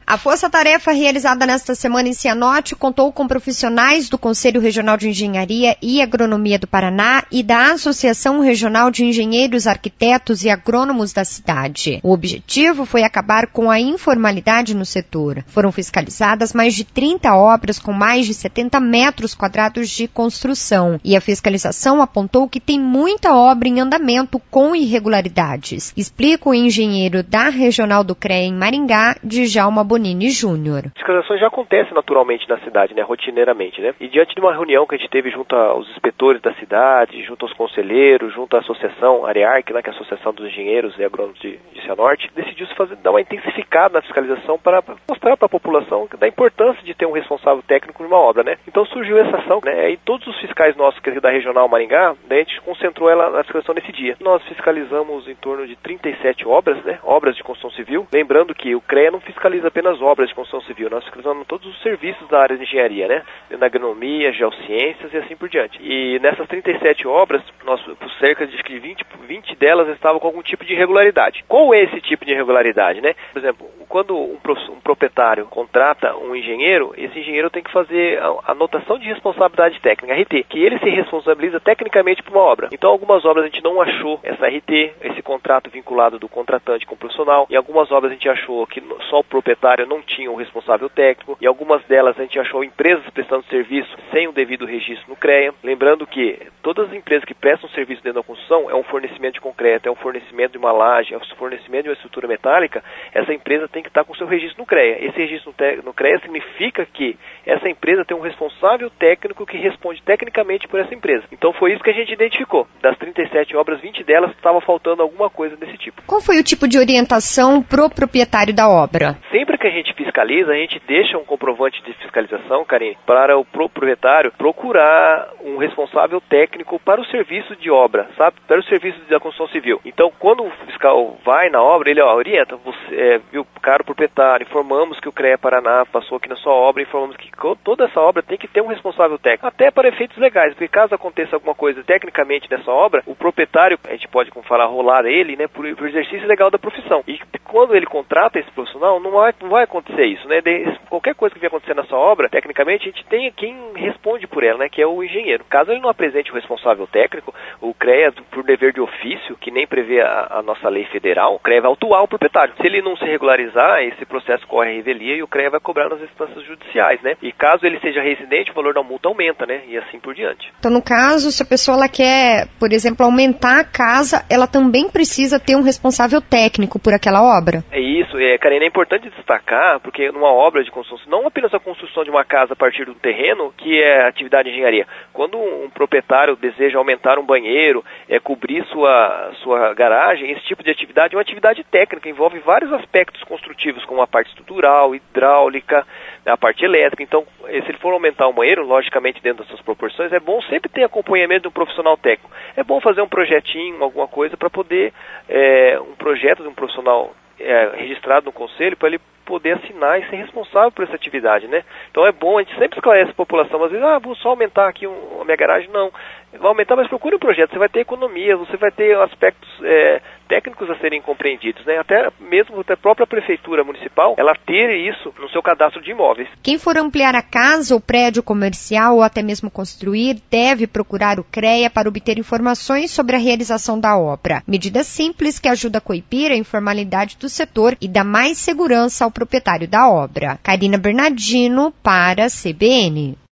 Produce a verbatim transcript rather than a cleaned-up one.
A força-tarefa realizada nesta semana em Cianorte contou com profissionais do Conselho Regional de Engenharia e Agronomia do Paraná e da Associação Regional de Engenheiros, Arquitetos e Agrônomos da cidade. O objetivo foi acabar com a informalidade no setor. Foram fiscalizadas mais de trinta obras com mais de setenta metros quadrados de construção e a fiscalização apontou que tem muita obra em andamento com irregularidades. Explica o engenheiro da Regional do C R E A em Maringá, Djalma Bonini Júnior. As fiscalizações já acontecem naturalmente na cidade, né, rotineiramente, né? E diante de uma reunião que a gente teve junto aos inspetores da cidade, junto aos conselheiros, junto à associação Arearc, né, que é a Associação dos Engenheiros e Agrônomos de, de Cianorte, decidiu-se fazer, dar uma intensificada na fiscalização para mostrar para a população da importância de ter um responsável técnico de uma obra, né? Então surgiu essa ação, né? E todos os fiscais nossos que é da Regional Maringá, daí a gente concentrou ela na fiscalização nesse dia. Nós fiscalizamos em torno de trinta e sete obras, né? Obras de construção civil. Lembrando que o C R E A não fiscaliza apenas obras de construção civil, nós fiscalizamos todos os serviços da área de engenharia, né? Na agronomia, geociências e assim por diante. E nessas trinta e sete obras, nós, por cerca de vinte, vinte delas estavam com algum tipo de irregularidade. Qual é esse tipo de irregularidade, né? Por exemplo, quando um, um proprietário contrata um engenheiro, esse engenheiro tem que fazer a anotação de responsabilidade técnica, R T, que ele se responsabiliza tecnicamente por uma obra. Então, algumas obras a gente não achou essa R T, esse contrato vinculado do contratante com o profissional. Em algumas obras a gente achou que só o proprietário não tinha um responsável técnico, e algumas delas a gente achou empresas prestando serviço sem o devido registro no C R E A. Lembrando que todas as empresas que prestam serviço dentro da construção é um fornecimento de concreto, é um fornecimento de uma laje, é um fornecimento de uma estrutura metálica, essa empresa tem que estar com o seu registro no C R E A. Esse registro no C R E A significa que essa empresa tem um responsável técnico que responde tecnicamente por essa empresa. Então foi isso que a gente identificou. Das trinta e sete obras, vinte delas estava faltando alguma coisa desse tipo. Qual foi o tipo de orientação pro proprietário da obra? Sempre que a gente fiscaliza, a gente deixa um comprovante de fiscalização, Karine, para o proprietário procurar um responsável técnico para o serviço de obra, sabe? Para o serviço da construção civil. Então, quando o fiscal vai na obra, ele ó, orienta, você, é, viu, caro proprietário, informamos que o C R E A Paraná passou aqui na sua obra, informamos que toda essa obra tem que ter um responsável técnico, até para efeitos legais, porque caso aconteça alguma coisa tecnicamente nessa obra, o proprietário, a gente pode, como falar, rolar ele, né, por, por exercício legal da profissão. E quando ele contrata esse profissional, não vai, não vai acontecer isso, né? De, qualquer coisa que vier acontecer nessa obra, tecnicamente, a gente tem quem responde por ela, né, que é o engenheiro. Caso ele não apresente o responsável técnico, o C R E A, por dever de ofício, que nem prevê a, a nossa lei federal, o C R E A vai autuar o proprietário. Se ele não se regularizar, esse processo corre a revelia e o C R E A vai cobrar nas instâncias judiciais, né? E caso ele seja residente, o valor da multa aumenta, né? E assim por diante. Então, no caso, se a pessoa ela quer, por exemplo, aumentar a casa, ela também precisa ter um responsável técnico por aquela obra? É isso, é, Karine, é importante destacar, porque numa obra de construção, não apenas a construção de uma casa a partir do terreno, que é atividade de engenharia. Quando um proprietário deseja aumentar um banheiro, é, cobrir sua, sua garagem, esse tipo de atividade é uma atividade técnica, envolve vários aspectos construtivos, como a parte estrutural, hidráulica, a parte elétrica. Então, se ele for aumentar um banheiro, logicamente dentro das suas proporções, é bom sempre ter acompanhamento de um profissional técnico. É bom fazer um projetinho, alguma coisa, para poder, é, um projeto de um profissional é, registrado no conselho, para ele poder assinar e ser responsável por essa atividade, né? Então é bom, a gente sempre esclarece a população, às vezes, ah, vou só aumentar aqui um, a minha garagem, não. Vai aumentar, mas procure um projeto, você vai ter economia, você vai ter aspectos é, técnicos a serem compreendidos, né? Até mesmo até a própria prefeitura municipal, ela ter isso no seu cadastro de imóveis. Quem for ampliar a casa ou prédio comercial ou até mesmo construir, deve procurar o C R E A para obter informações sobre a realização da obra. Medida simples que ajuda a coibir a informalidade do setor e dá mais segurança ao proprietário da obra. Karina Bernardino para a C B N.